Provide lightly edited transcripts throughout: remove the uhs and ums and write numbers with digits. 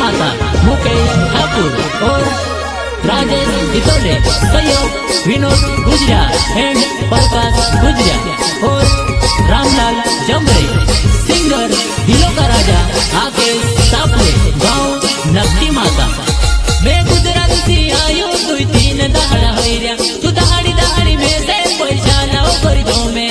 माता मुकेश ठाकुर और राजेश इतोले, सहयोग विनोद गुजरा एंड प्रकाश गुजरा और रामलाल जमरे, सिंगर दिलों का राजा आकेश सापले, गाँव नक्की माता। मैं गुजरात से आयो दो तीन दहाड़ा होइया, तू दहाड़ी दहाड़ी में से पैसा लाओ कर दो मैं।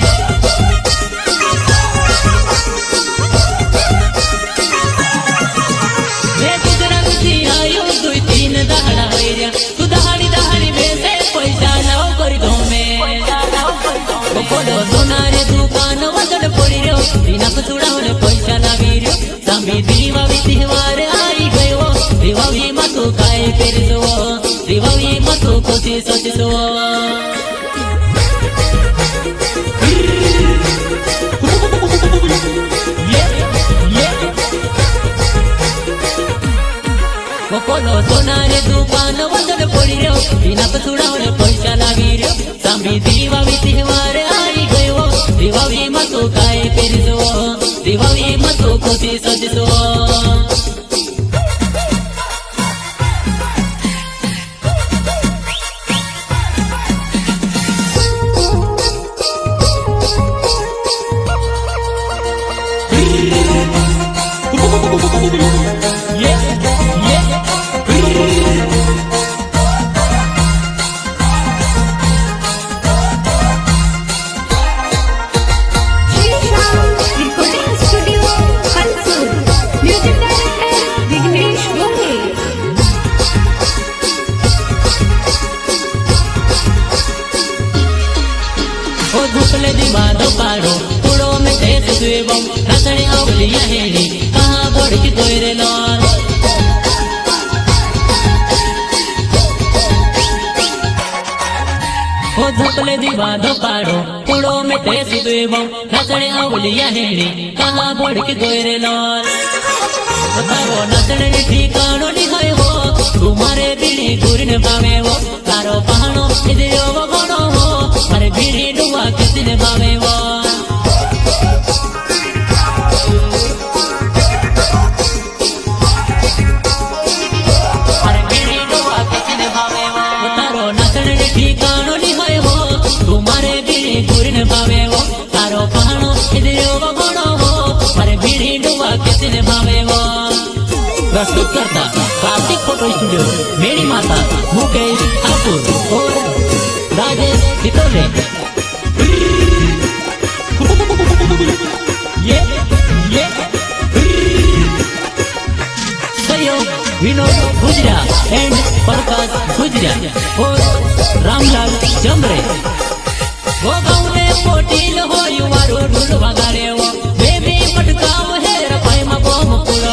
मैं गुजरात से आयो दो तीन दहाड़ा होइया, तू दहाड़ी दहाड़ी में से पैसा लाओ कर दो मैं। बोलो सोनारे दुकान वजन पड़ी रो, बिना सुड़ावने पैसा लावी रो, सामी दीवाली त्योहार आई गयो, दीवाली मतो काय पेरसो, दीवाली मतो कोसी सोचसो। बोलो सोनारे दुकान वजन पड़ी रो, बिना सुड़ावने पैसा लावी रो, सामी दीवाली त्योहार आई गयो, दीवाली मतो काय पेरसो, दीवाली मतो कोसी सोचसो। दीवारों पारो पुड़ो में तेज सुबम रसने अवलिया हेड़ी, कहाँ बोड़ की तोरे लाल। ओ झपले दीवारों पारो पुड़ो में तेज सुबम रसने अवलिया हेड़ी, कहाँ बोड़ की तोरे लाल। बताओ नचने ठिकानो नहीं है वो, तुम्हारे बिनी गुरन पावे वो, तारो पहाड़ो इधरो वो गोनो हो, अरे बिनी डुआ किसने पावे वो। अरे बिनी डुआ किसने पावे वो, तारो नचने ठिकानो नहीं है वो, तुम्हारे बिनी गुरन पावे वो, तारो पहाड़ो इधरो वो गोनो हो, अरे बिनी डुआ किसने पावे वो। प्रस्तुत करता कार्तिक फोटो स्टूडियो, मेरी माता मुकेश ठाकुर और राजेश इतोले। सहयोग विनोद गुजरा एंड प्रकाश गुजरा और रामलाल जमरे। वो गाँव में पोटील हो युवारो ढोल बगाड़े वो, बेबी पटकाव है रपाई में बम पुरो।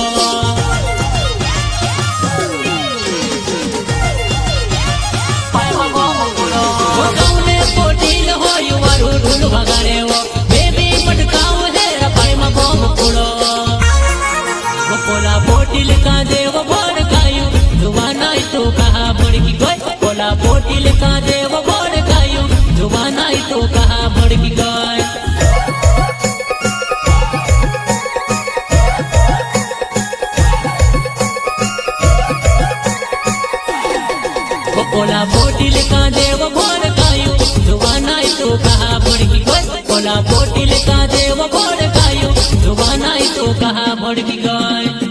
ढोल भगाड़े वो, बेबी पटकाव है रपाई में बम पुड़ो। वो पोला पोटिल का दे वो बोड़ खायू, जुबाना तो कहा बढ़ की गई, पोला पोटिल का दे वो बोड़ खायू, जुबाना तो कहा बढ़ की गई। वो पोला पोटिल का दे वो बोड़ खायू, जुबाना तो कहा बढ़ की गई, पोला पोटिल का दे वो बोड़ खायू, जुबाना तो कहा बढ़ की गई।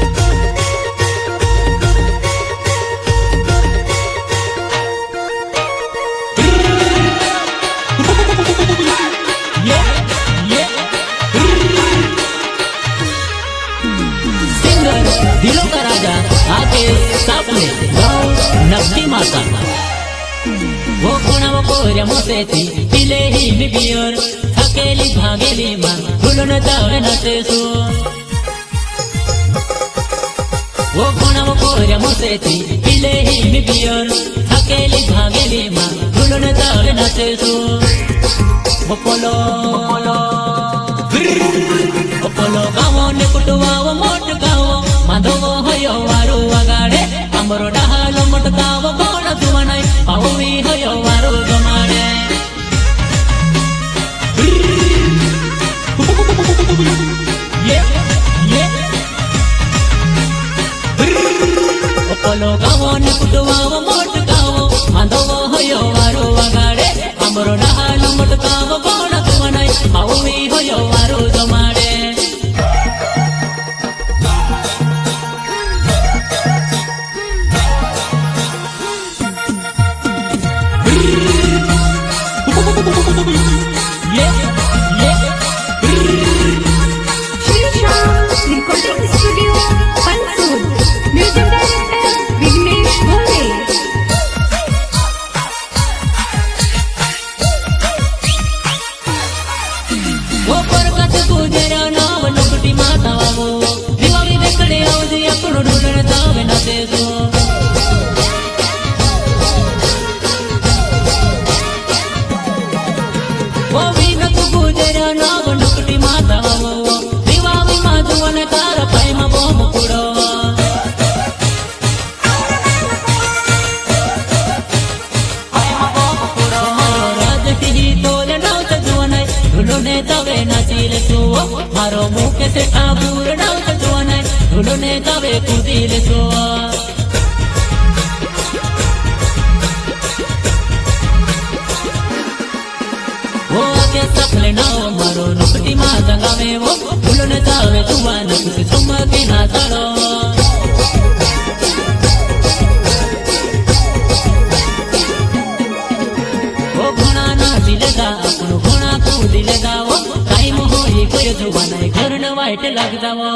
सिंगर दिलों का राजा आकेश सापले, गाँव नक्की माता। वो कोना वो कोरे मोसेती पिले ही बिबियर, थकेली भागेली माँ भूलन जावे नचे सो। वो कोना वो कोरे मोसेती पिले ही बिबियर, थकेली भागेली माँ भूलन जावे नचे सो। वो पोलो गाँवो ने कुटवा वो मोट गाँवो, माधवो हयो वारो वगाड़े, अमरो डहालो मोट गाँवो बोड़ जुवनाई, पावी हयो वारो जमाड़े। माऊवी होयो वारो जमाडे रिकॉर्डिंग स्टूडियो पंसूर म्यूजिक डायरेक्टर विघ्नेश भोले गुजरा नाव नुकटी माता वो दिवाली देखने आवजे अपनो ढूंढण जावे ना देसो वो विनत गुजरा नाव नुकटी माता वो दिवाली माजुवन कार पैम बोम कुड़ो पैम बोम कुड़ो राजटी तोले नाव जुवनै ढुलुने तवे नाचिले सो मारो मुके से ठाकुर नाव जुवनै ढुलुने तवे कुदिले सो वो के सफले नाव मारो नुकटी मा संगावे वो ढुलुने तवे जुवन कुछ चमके ना ताड़ो वो घोड़ा नाचिलेगा अपनो घोड़ा कूदिलेगा वो टाइम होई कोई जुवनै घरन वाइट लग जावो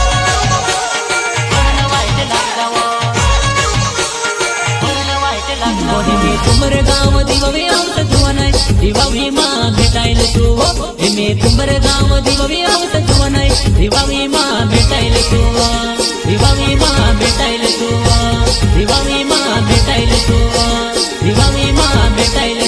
में कुंभर गाँव दिववी आवत जुवनै दिवावी माँ भेटाइल तू में कुंभर गाँव दिववी आवत जुवनै दिवावी माँ भेटाइल तू दिवावी माँ भेटाइल तू दिवावी माँ भेटाइल तू दिवावी माँ भेटाइल